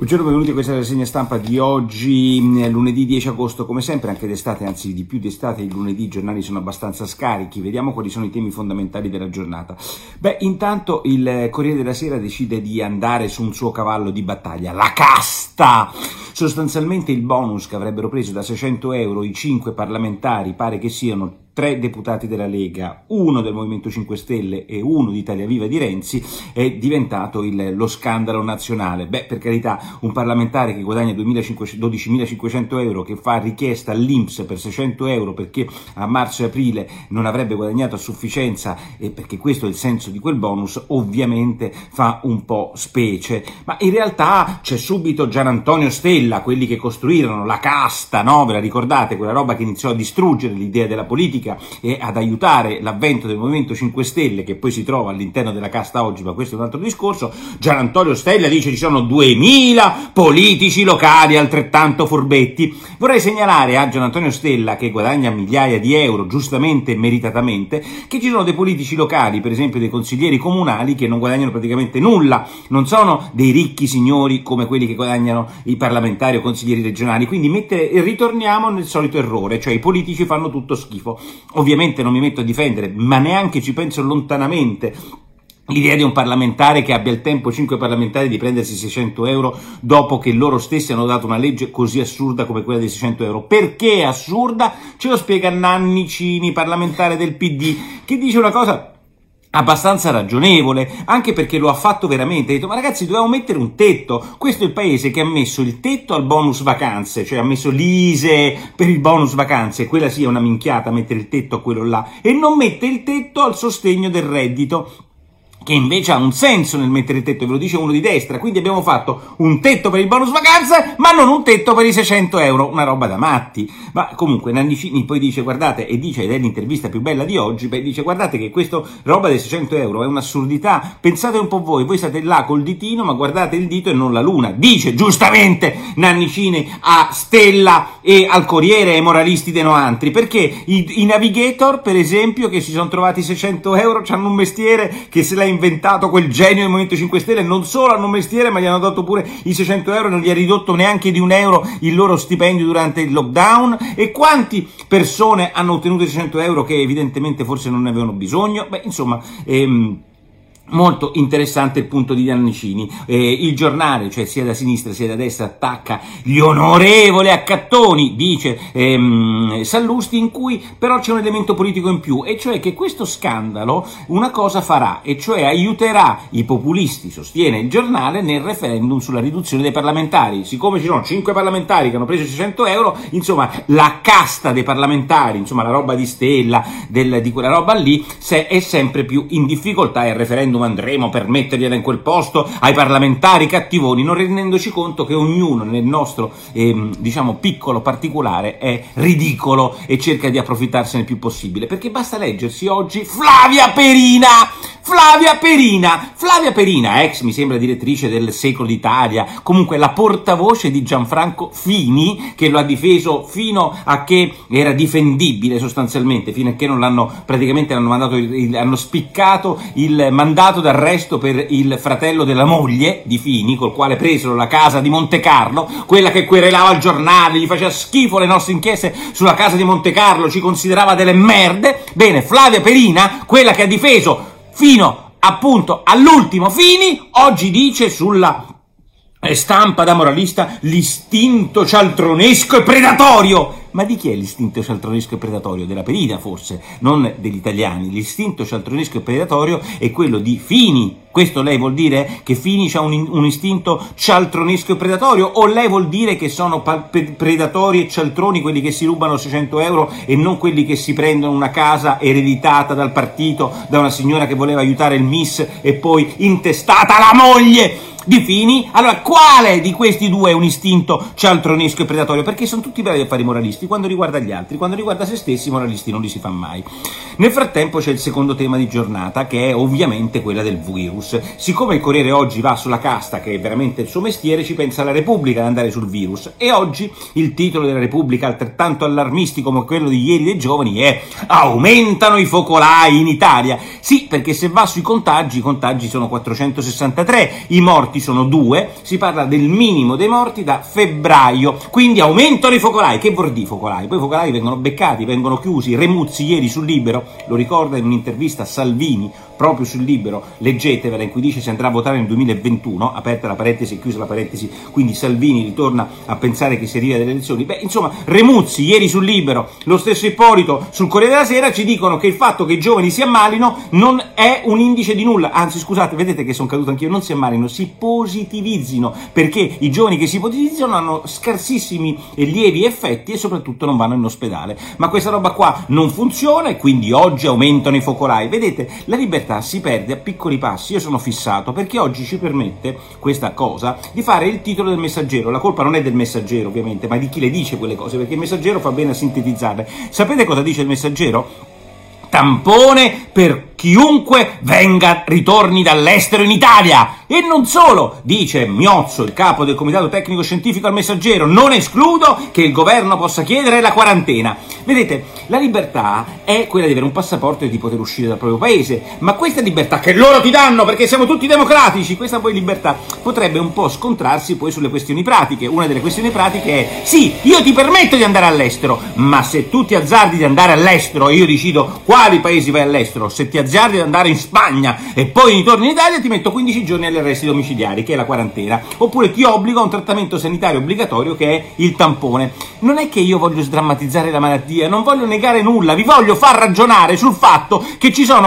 Buongiorno, benvenuti a questa rassegna stampa di oggi, lunedì 10 agosto, come sempre, anche d'estate, anzi di più d'estate, i lunedì i giornali sono abbastanza scarichi. Vediamo quali sono i temi fondamentali della giornata. Intanto il Corriere della Sera decide di andare su un suo cavallo di battaglia, la casta! Sostanzialmente il bonus che avrebbero preso da 600 euro i 5 parlamentari, pare che siano 3 deputati della Lega, 1 del Movimento 5 Stelle e 1 di Italia Viva di Renzi, è diventato lo scandalo nazionale. Per carità, un parlamentare che guadagna 12.500 euro, che fa richiesta all'INPS per 600 euro perché a marzo e aprile non avrebbe guadagnato a sufficienza e perché questo è il senso di quel bonus, ovviamente fa un po' specie. Ma in realtà c'è subito Gian Antonio Stella, quelli che costruirono la casta, no? Ve la ricordate? Quella roba che iniziò a distruggere l'idea della politica e ad aiutare l'avvento del Movimento 5 Stelle, che poi si trova all'interno della casta oggi, ma questo è un altro discorso. Gian Antonio Stella dice ci sono 2000 politici locali altrettanto furbetti. Vorrei segnalare a Gian Antonio Stella, che guadagna migliaia di euro, giustamente e meritatamente, che ci sono dei politici locali, per esempio dei consiglieri comunali, che non guadagnano praticamente nulla, non sono dei ricchi signori come quelli che guadagnano i parlamentari o consiglieri regionali, quindi ritorniamo nel solito errore, cioè i politici fanno tutto schifo. Ovviamente non mi metto a difendere, ma neanche ci penso lontanamente, l'idea di un parlamentare che abbia il tempo, 5 parlamentari, di prendersi 600 euro dopo che loro stessi hanno dato una legge così assurda come quella dei 600 euro. Perché è assurda? Ce lo spiega Nanni Cini, parlamentare del PD, che dice una cosa abbastanza ragionevole, anche perché lo ha fatto veramente. Ha detto: ma ragazzi, dovevamo mettere un tetto. Questo è il paese che ha messo il tetto al bonus vacanze, cioè ha messo l'ISEE per il bonus vacanze, quella sì è una minchiata mettere il tetto a quello là, e non mette il tetto al sostegno del reddito, che invece ha un senso nel mettere il tetto, ve lo dice uno di destra. Quindi abbiamo fatto un tetto per il bonus vacanze, ma non un tetto per i 600 euro, una roba da matti. Ma comunque Nanni Cini poi dice, guardate, ed è l'intervista più bella di oggi, dice: guardate che questa roba dei 600 euro è un'assurdità, pensate un po' voi state là col ditino, ma guardate il dito e non la luna. Dice giustamente Nanni Cini a Stella e al Corriere e ai moralisti dei Noantri, perché i navigator, per esempio, che si sono trovati 600 euro, hanno un mestiere che se l'ha inventato quel genio del Movimento 5 Stelle, non solo hanno un mestiere, ma gli hanno dato pure i 600 euro e non gli ha ridotto neanche di €1 il loro stipendio durante il lockdown. E quanti persone hanno ottenuto i 600 euro che evidentemente forse non ne avevano bisogno? Insomma, molto interessante il punto di Nanni Cini. Il giornale, cioè sia da sinistra sia da destra, attacca gli onorevoli accattoni, dice Sallusti, in cui però c'è un elemento politico in più, e cioè che questo scandalo una cosa farà, e cioè aiuterà i populisti, sostiene il giornale, nel referendum sulla riduzione dei parlamentari. Siccome ci sono 5 parlamentari che hanno preso 600 euro, insomma la casta dei parlamentari, insomma la roba di Stella, di quella roba lì, è sempre più in difficoltà, e il referendum andremo per mettergliela in quel posto ai parlamentari cattivoni, non rendendoci conto che ognuno nel nostro diciamo piccolo particolare è ridicolo e cerca di approfittarsene il più possibile. Perché basta leggersi oggi Flavia Perina, ex mi sembra direttrice del Secolo d'Italia, comunque la portavoce di Gianfranco Fini, che lo ha difeso fino a che era difendibile sostanzialmente, fino a che non l'hanno praticamente hanno spiccato il mandato d'arresto per il fratello della moglie di Fini, col quale presero la casa di Montecarlo, quella che querelava il giornale, gli faceva schifo le nostre inchieste sulla casa di Montecarlo, ci considerava delle merde. Bene, Flavia Perina, quella che ha difeso fino appunto all'ultimo Fini, oggi dice sulla stampa da moralista: l'istinto cialtronesco e predatorio. Ma di chi è l'istinto cialtronesco e predatorio? Della Perina forse, non degli italiani. L'istinto cialtronesco e predatorio è quello di Fini. Questo lei vuol dire che Fini ha un istinto cialtronesco e predatorio? O lei vuol dire che sono predatori e cialtroni quelli che si rubano 600 euro e non quelli che si prendono una casa ereditata dal partito da una signora che voleva aiutare il Miss e poi intestata alla moglie di Fini? Allora, quale di questi due è un istinto cialtronesco e predatorio? Perché sono tutti bravi a fare i moralisti quando riguarda gli altri, quando riguarda se stessi i moralisti non li si fa mai. Nel frattempo c'è il secondo tema di giornata, che è ovviamente quella del virus. Siccome il Corriere oggi va sulla casta, che è veramente il suo mestiere, ci pensa la Repubblica ad andare sul virus, e oggi il titolo della Repubblica, altrettanto allarmistico come quello di ieri dei giovani, è: aumentano i focolai in Italia. Sì, perché se va sui contagi, i contagi sono 463, i morti morti sono 2, si parla del minimo dei morti da febbraio, quindi aumentano i focolai. Che vuol dire focolai? Poi i focolai vengono beccati, vengono chiusi. Remuzzi ieri sul Libero lo ricorda in un'intervista a Salvini, proprio sul Libero, leggetevela, in cui dice si andrà a votare nel 2021, aperta la parentesi e chiusa la parentesi, quindi Salvini ritorna a pensare che si arriva delle elezioni. Beh, insomma, Remuzzi ieri sul Libero, lo stesso Ippolito sul Corriere della Sera ci dicono che il fatto che i giovani si ammalino non è un indice di nulla, anzi scusate, vedete che sono caduto anch'io, non si ammalino, si positivizzino, perché i giovani che si positivizzano hanno scarsissimi e lievi effetti e soprattutto non vanno in ospedale. Ma questa roba qua non funziona e quindi oggi aumentano i focolai. Vedete, la libertà si perde a piccoli passi. Io sono fissato perché oggi ci permette questa cosa di fare il titolo del Messaggero. La colpa non è del Messaggero ovviamente, ma di chi le dice quelle cose, perché il Messaggero fa bene a sintetizzarle. Sapete cosa dice il Messaggero? Tampone per chiunque ritorni dall'estero in Italia. E non solo, dice Miozzo, il capo del Comitato Tecnico Scientifico al Messaggero, non escludo che il governo possa chiedere la quarantena. Vedete, la libertà è quella di avere un passaporto e di poter uscire dal proprio paese, ma questa libertà che loro ti danno perché siamo tutti democratici, questa poi libertà potrebbe un po' scontrarsi poi sulle questioni pratiche. Una delle questioni pratiche è, sì, io ti permetto di andare all'estero, ma se tu ti azzardi di andare all'estero e io decido quali paesi vai all'estero, se ti azzardi di andare in Spagna e poi ritorni in Italia, ti metto 15 giorni agli arresti domiciliari, che è la quarantena, oppure ti obbligo a un trattamento sanitario obbligatorio che è il tampone. Non è che io voglio sdrammatizzare la malattia, non voglio negare nulla, vi voglio far ragionare sul fatto che ci sono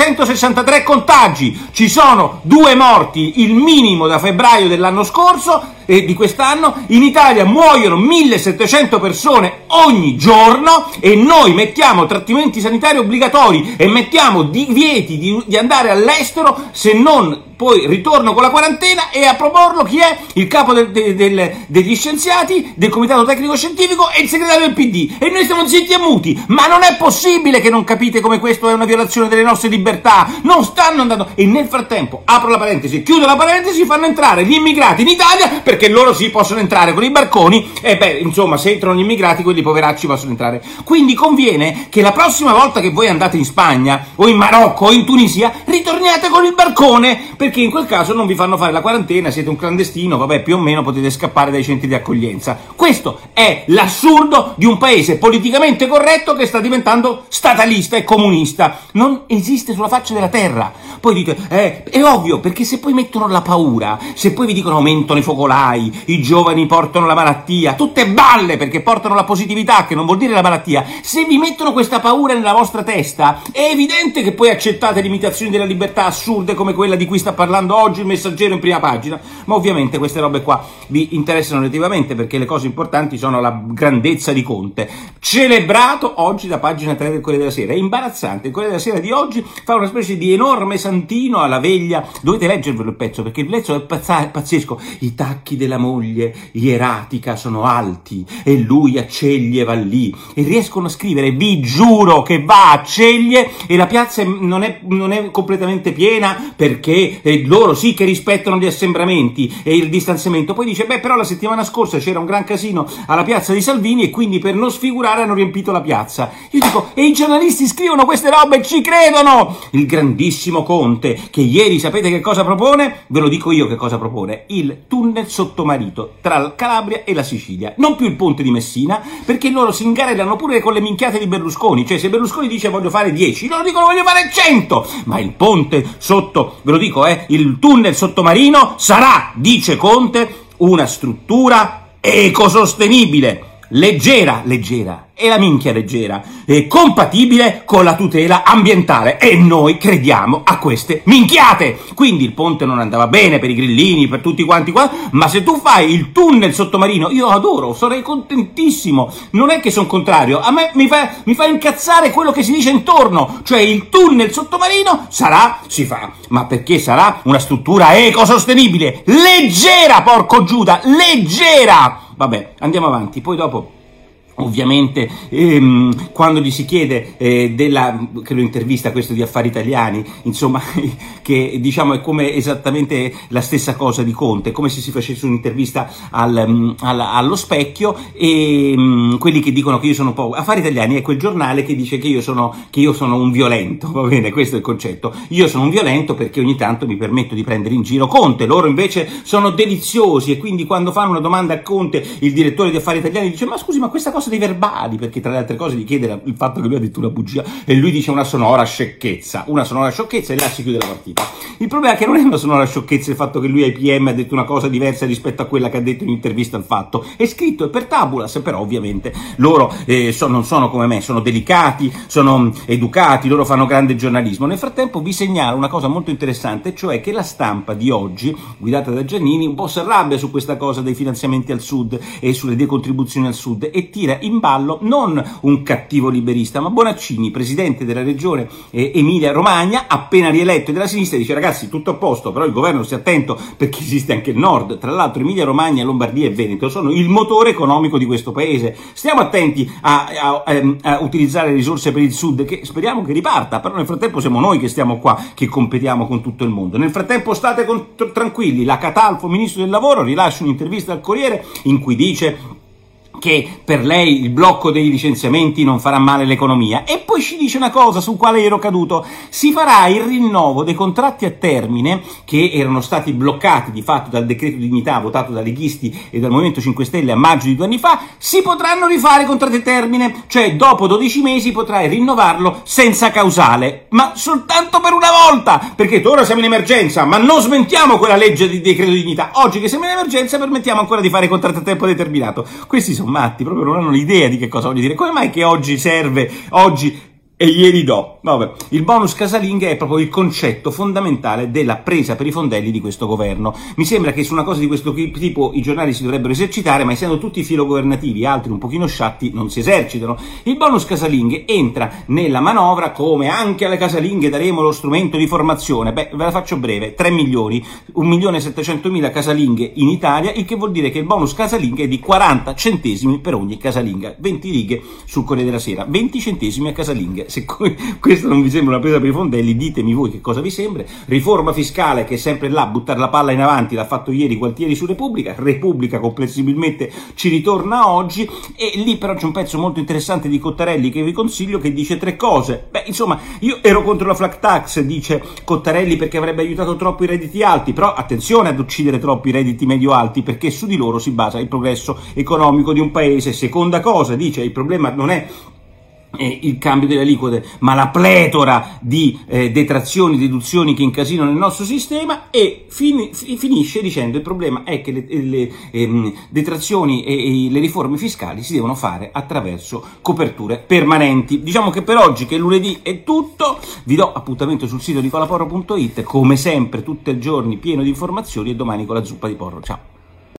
463 contagi, ci sono 2 morti, il minimo da febbraio dell'anno scorso e di quest'anno. In Italia muoiono 1700 persone ogni giorno e noi mettiamo trattamenti sanitari obbligatori e mettiamo divieti di andare all'estero, se non poi ritorno con la quarantena. E a proporlo chi è? Il capo degli scienziati, del Comitato Tecnico Scientifico e il segretario del PD. E noi stiamo zitti e muti. Ma non è possibile che non capite come questo è una violazione delle nostre libertà. Non stanno andando. E nel frattempo, apro la parentesi, chiudo la parentesi, fanno entrare gli immigrati in Italia perché loro sì possono entrare con i barconi. E beh, insomma, se entrano gli immigrati, quelli poveracci possono entrare. Quindi conviene che la prossima volta che voi andate in Spagna o in Marocco o in Tunisia, ritorniate con il barcone, perché in quel caso non vi fanno fare la quarantena, siete un clandestino, vabbè, più o meno potete scappare dai centri di accoglienza. Questo è l'assurdo di un paese politicamente corretto che sta diventando statalista e comunista. Non esiste sulla faccia della terra. Poi dite, è ovvio, perché se poi mettono la paura, se poi vi dicono aumentano i focolai, i giovani portano la malattia, tutte balle, perché portano la positività, che non vuol dire la malattia. Se vi mettono questa paura nella vostra testa, è evidente che poi accettate limitazioni della libertà assurde come quella di cui sta parlando oggi il Messaggero in prima pagina. Ma ovviamente queste robe qua vi interessano relativamente, perché le cose importanti sono la grandezza di Conte, celebrato oggi da pagina 3 del Corriere della Sera. È imbarazzante, il Corriere della Sera di oggi fa una specie di enorme santino alla veglia. Dovete leggervelo il pezzo, perché il pezzo è pazzesco. I tacchi della moglie ieratica sono alti e lui a Ceglie va lì, e riescono a scrivere, vi giuro che va a Ceglie e la piazza non è completamente piena, perché loro sì che rispettano gli assembramenti e il distanziamento. Poi dice, beh, però la settimana scorsa c'era un gran casino alla piazza di Salvini e quindi per non sfigurare hanno riempito la piazza. Io dico, e i giornalisti scrivono queste robe e ci credono! Il grandissimo Conte, che ieri sapete che cosa propone? Ve lo dico io che cosa propone: il tunnel sottomarino tra la Calabria e la Sicilia. Non più il ponte di Messina, perché loro si ingarellano pure con le minchiate di Berlusconi. Cioè, se Berlusconi dice voglio fare 10, loro dicono voglio fare 100. Ma il ponte sotto, ve lo dico, il tunnel sottomarino sarà, dice Conte, una struttura ecosostenibile, leggera, e la minchia leggera, e compatibile con la tutela ambientale, e noi crediamo a queste minchiate. Quindi il ponte non andava bene per i grillini, per tutti quanti qua, ma se tu fai il tunnel sottomarino, io adoro, sarei contentissimo, non è che sono contrario, a me mi fa incazzare quello che si dice intorno, cioè il tunnel sottomarino si fa, ma perché sarà una struttura ecosostenibile, leggera, porco Giuda, leggera. Vabbè, andiamo avanti, poi dopo Ovviamente quando gli si chiede che lo intervista questo di Affari Italiani, insomma, che diciamo è come esattamente la stessa cosa di Conte, come se si facesse un'intervista allo Specchio, e quelli che dicono che io sono Affari Italiani è quel giornale che dice che io sono un violento, va bene, questo è il concetto. Io sono un violento perché ogni tanto mi permetto di prendere in giro Conte, loro invece sono deliziosi, e quindi quando fanno una domanda a Conte il direttore di Affari Italiani dice: ma scusi, ma questa cosa dei verbali, perché tra le altre cose gli chiede il fatto che lui ha detto una bugia e lui dice una sonora sciocchezza, e là si chiude la partita. Il problema è che non è una sonora sciocchezza il fatto che lui ai PM ha detto una cosa diversa rispetto a quella che ha detto in un'intervista al Fatto, è scritto, è per tabulas, però ovviamente loro non sono come me, sono delicati, sono educati, loro fanno grande giornalismo. Nel frattempo vi segnalo una cosa molto interessante, cioè che la Stampa di oggi, guidata da Giannini, un po' si arrabbia su questa cosa dei finanziamenti al Sud e sulle decontribuzioni al Sud, e tira in ballo non un cattivo liberista, ma Bonaccini, presidente della regione Emilia-Romagna, appena rieletto della sinistra, dice: ragazzi, tutto a posto, però il governo stia attento perché esiste anche il nord. Tra l'altro Emilia-Romagna, Lombardia e Veneto sono il motore economico di questo paese, stiamo attenti a utilizzare le risorse per il Sud, che speriamo che riparta, però nel frattempo siamo noi che stiamo qua, che competiamo con tutto il mondo. Nel frattempo state tranquilli, la Catalfo, ministro del lavoro, rilascia un'intervista al Corriere in cui dice che per lei il blocco dei licenziamenti non farà male all'economia, e poi ci dice una cosa su quale ero caduto: si farà il rinnovo dei contratti a termine che erano stati bloccati di fatto dal decreto dignità votato dai leghisti e dal Movimento 5 Stelle a maggio di 2 anni fa. Si potranno rifare i contratti a termine, cioè dopo 12 mesi potrai rinnovarlo senza causale, ma soltanto per una volta, perché ora siamo in emergenza, ma non smentiamo quella legge di decreto dignità. Oggi che siamo in emergenza permettiamo ancora di fare i contratti a tempo determinato. Questi sono matti, proprio non hanno l'idea di che cosa voglio dire. Come mai che oggi serve, oggi e ieri no? Vabbè, il bonus casalinghe è proprio il concetto fondamentale della presa per i fondelli di questo governo. Mi sembra che su una cosa di questo tipo i giornali si dovrebbero esercitare, ma essendo tutti filogovernativi, altri un pochino sciatti, non si esercitano. Il bonus casalinghe entra nella manovra come anche alle casalinghe daremo lo strumento di formazione. Beh, ve la faccio breve: 3 milioni, 1.700.000 casalinghe in Italia, il che vuol dire che il bonus casalinghe è di 40 centesimi per ogni casalinga. 20 righe sul Corriere della Sera, 20 centesimi a casalinghe. Se questo non vi sembra una presa per i fondelli, ditemi voi che cosa vi sembra. Riforma fiscale, che è sempre là, buttare la palla in avanti, l'ha fatto ieri Gualtieri su Repubblica comprensibilmente ci ritorna oggi, e lì però c'è un pezzo molto interessante di Cottarelli che vi consiglio, che dice 3 cose. Beh, insomma, io ero contro la flat tax, dice Cottarelli, perché avrebbe aiutato troppo i redditi alti, però attenzione ad uccidere troppo i redditi medio alti, perché su di loro si basa il progresso economico di un paese. Seconda cosa, dice, il problema non è il cambio delle aliquote, ma la pletora di detrazioni, deduzioni che incasinano il nostro sistema, e finisce dicendo: il problema è che le detrazioni e le riforme fiscali si devono fare attraverso coperture permanenti. Diciamo che per oggi, che è lunedì, è tutto. Vi do appuntamento sul sito nicolaporro.it, come sempre tutti i giorni pieno di informazioni, e domani con la zuppa di porro. Ciao!